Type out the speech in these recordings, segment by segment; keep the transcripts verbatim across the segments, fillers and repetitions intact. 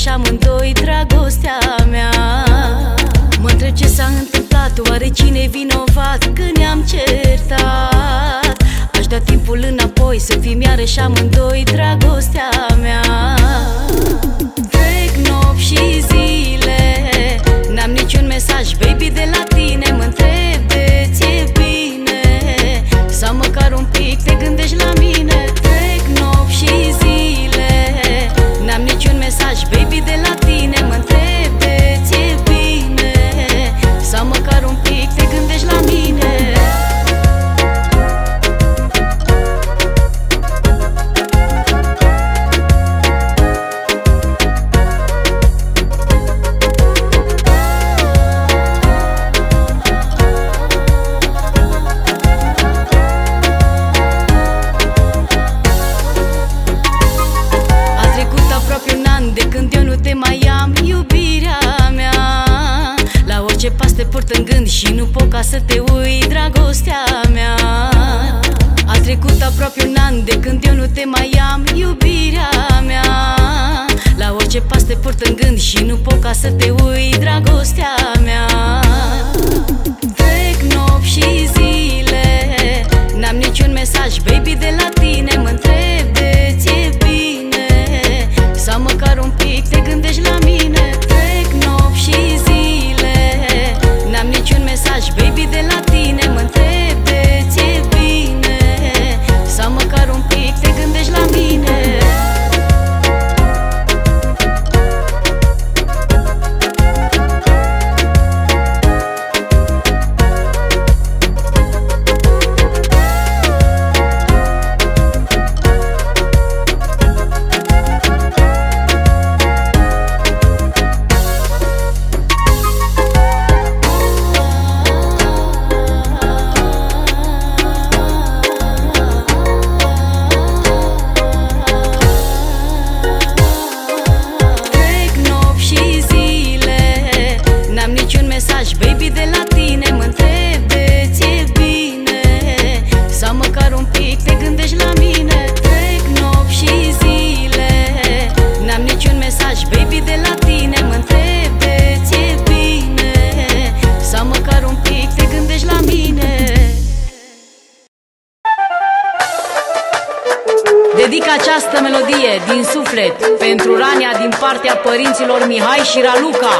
amândoi dragostea mea. Mă întreb ce s-a întâmplat, oare cine-i vinovat când ne-am certat? Aș da timpul înapoi să fim iarăși amândoi dragostea mea. Trec nopți și zile, n-am niciun mesaj, baby, de la tine. Mă întreb de ți-e bine sau măcar un pic te gândești la mine. Trec nopți și zile, n-am niciun mesaj, baby, de la tine. Mă întreb de ți-e bine sau măcar un pic te gândești la mine. De când eu nu te mai am, iubirea mea, la orice pas te port în gând și nu pot ca să te uit, dragostea mea. A trecut aproape un an de când eu nu te mai am, iubirea mea, la orice pas te port în gând și nu pot ca să te uit, dragostea mea. Trec nopți și zile, n-am niciun mesaj, baby, de la tine. Mă întreb de ți-e bine sau măcar un pic te gândești la mine. Trec nopți și zile, n-am niciun mesaj, baby, de la tine. Mă întreb de ți-e bine sau măcar un pic te gândești la mine. Baby, de la tine. Mă întreb de ți-e bine sau măcar un pic te gândești la mine. Trec nopți și zile, n-am niciun mesaj, baby, de la tine. Mă întreb de ți-e bine sau măcar un pic te gândești la mine. Dedic această melodie din suflet pentru Rania din partea părinților Mihai și Raluca.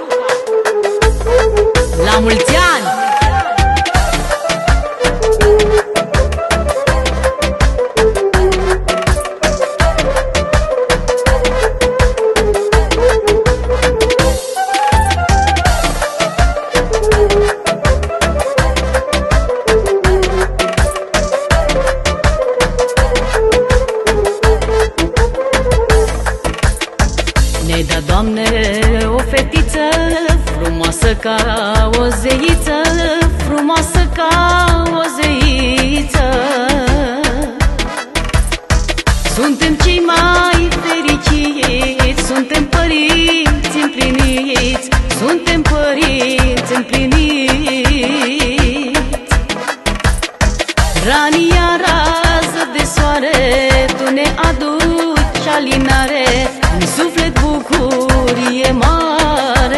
La mulți ani! Ne-ai dat, Doamne, o fetiță frumoasă ca o zeiță, frumoasă ca o zeiță. Suntem cei mai fericiți, suntem părinți împliniți, suntem părinți împliniți. Rania, rază de soare, tu ne aduci alinare, în suflet bucurie mare.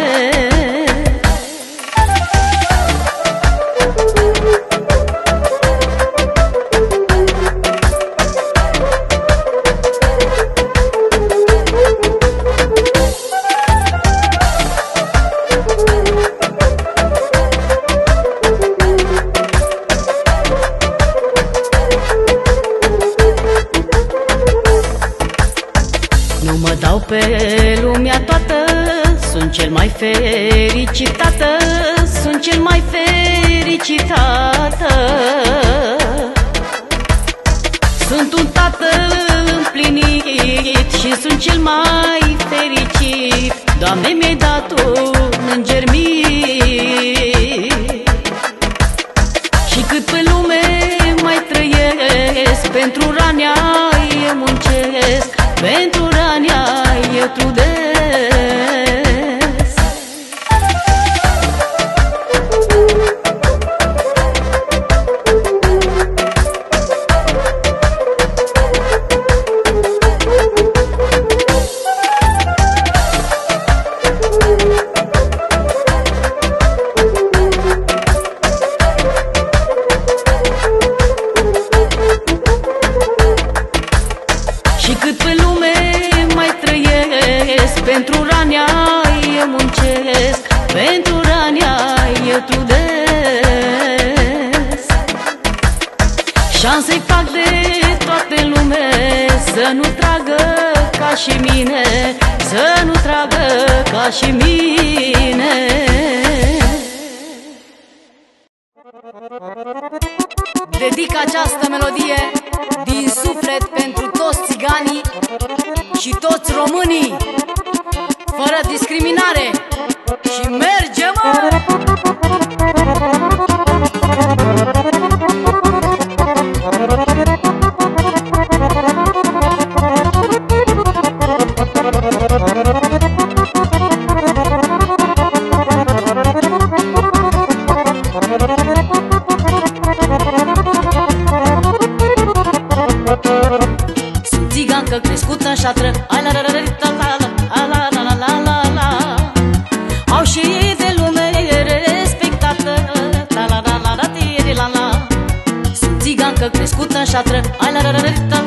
Nu mă dau pe lumea toată, sunt cel mai fericit tată, sunt cel mai fericit tată. Sunt un tată împlinit și sunt cel mai fericit. Doamne, mi-ai dat un înger mic și cât pe lume mai trăiesc, pentru Rania eu muncesc, pentru Rania eu trudesc. Pentru Rania eu muncesc, pentru Rania eu trudesc. Și-am să-i fac de toate lume să nu tragă ca și mine, să nu tragă ca și mine. Dedic această melodie din suflet pentru toți țiganii și toți românii, fără discriminare. Și mergem, mă! Sunt țigancă crescută în șatră, ai la la la la la la la la la la. Au și ei de lume respectată, la la la la la la la. Sunt țigancă crescută în șatră, ai la la la la la.